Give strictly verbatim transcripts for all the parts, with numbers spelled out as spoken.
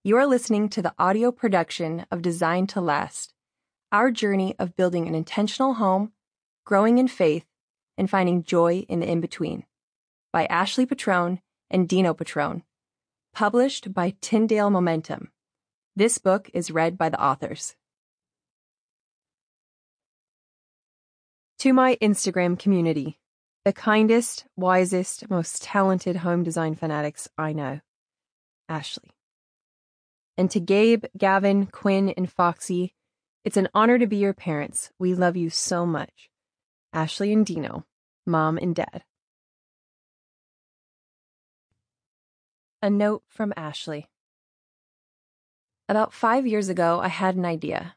You are listening to the audio production of Designed to Last, our journey of building an intentional home, growing in faith, and finding joy in the in-between, by Ashley Patrone and Dino Patrone, published by Tyndale Momentum. This book is read by the authors. To my Instagram community, the kindest, wisest, most talented home design fanatics I know, Ashley. And to Gabe, Gavin, Quinn, and Foxy, it's an honor to be your parents. We love you so much. Ashley and Dino, Mom and Dad. A note from Ashley. About five years ago, I had an idea.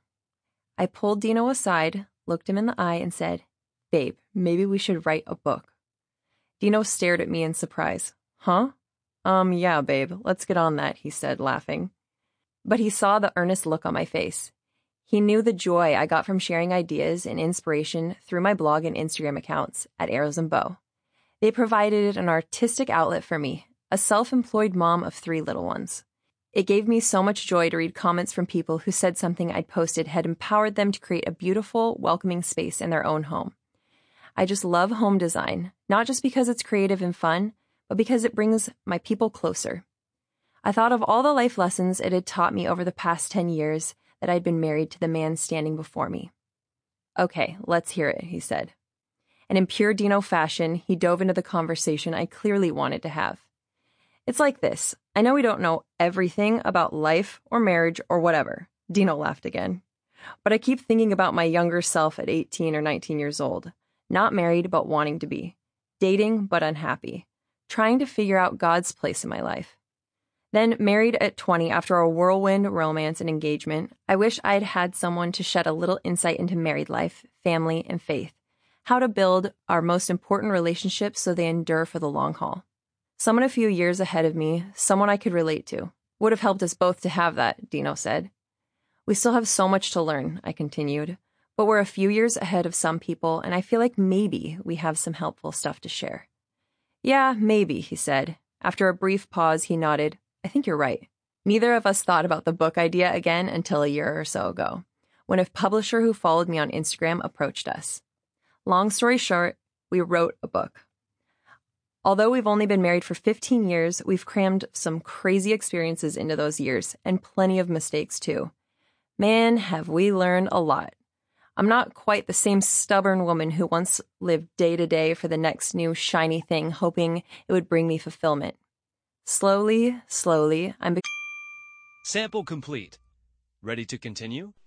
I pulled Dino aside, looked him in the eye, and said, "Babe, maybe we should write a book." Dino stared at me in surprise. "Huh? Um, yeah, babe, let's get on that," he said, laughing. But he saw the earnest look on my face. He knew the joy I got from sharing ideas and inspiration through my blog and Instagram accounts at Arrows and Bow. They provided an artistic outlet for me, a self-employed mom of three little ones. It gave me so much joy to read comments from people who said something I'd posted had empowered them to create a beautiful, welcoming space in their own home. I just love home design, not just because it's creative and fun, but because it brings my people closer. I thought of all the life lessons it had taught me over the past ten years that I'd been married to the man standing before me. "Okay, let's hear it," he said. And in pure Dino fashion, he dove into the conversation I clearly wanted to have. "It's like this. I know we don't know everything about life or marriage or whatever." Dino laughed again. "But I keep thinking about my younger self at eighteen or nineteen years old. Not married, but wanting to be. Dating, but unhappy. Trying to figure out God's place in my life. Then married at twenty after a whirlwind romance and engagement. I wish I'd had someone to shed a little insight into married life, family, and faith. How to build our most important relationships so they endure for the long haul. Someone a few years ahead of me, someone I could relate to. Would have helped us both to have that," Dino said. "We still have so much to learn," I continued, "but we're a few years ahead of some people, and I feel like maybe we have some helpful stuff to share." "Yeah, maybe," he said. After a brief pause, he nodded. "I think you're right." Neither of us thought about the book idea again until a year or so ago, when a publisher who followed me on Instagram approached us. Long story short, we wrote a book. Although we've only been married for fifteen years, we've crammed some crazy experiences into those years, and plenty of mistakes too. Man, have we learned a lot. I'm not quite the same stubborn woman who once lived day to day for the next new shiny thing, hoping it would bring me fulfillment. Slowly, slowly, I'm... Be- Sample complete. Ready to continue?